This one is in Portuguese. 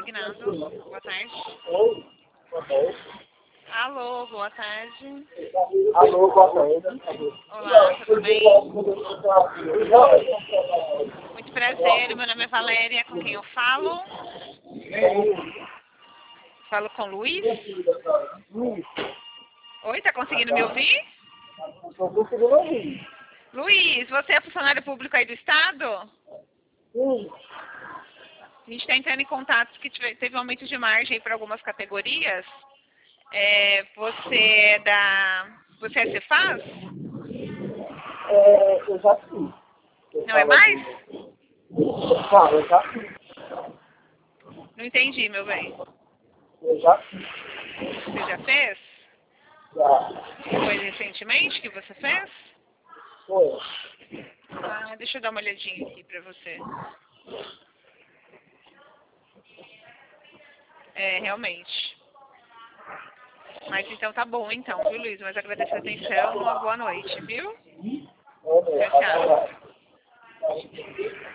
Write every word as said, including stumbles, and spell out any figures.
designado. Boa tarde. Oi, boa tarde. Alô, boa tarde. Alô, boa tarde. Olá, tudo bem? Muito prazer, meu nome é Valéria, com quem eu falo? Falo com o Luiz? Oi, tá conseguindo me ouvir? Estou conseguindo ouvir. Luiz, você é funcionário público aí do Estado? Sim, A gente está entrando em contato que tive- teve um aumento de margem para algumas categorias. É, você é da... Você é Cefaz? é, eu já fiz. Eu Não é falo mais? assim. Não, eu já fiz. Não entendi, meu bem. Eu já fiz. Você já fez? Já. Foi recentemente que você fez? Foi. Ah, deixa eu dar uma olhadinha aqui pra você. É, realmente. Mas então tá bom então, viu, Luiz? Mas agradeço a atenção, uma boa noite, viu? É, Tchau, tchau. é,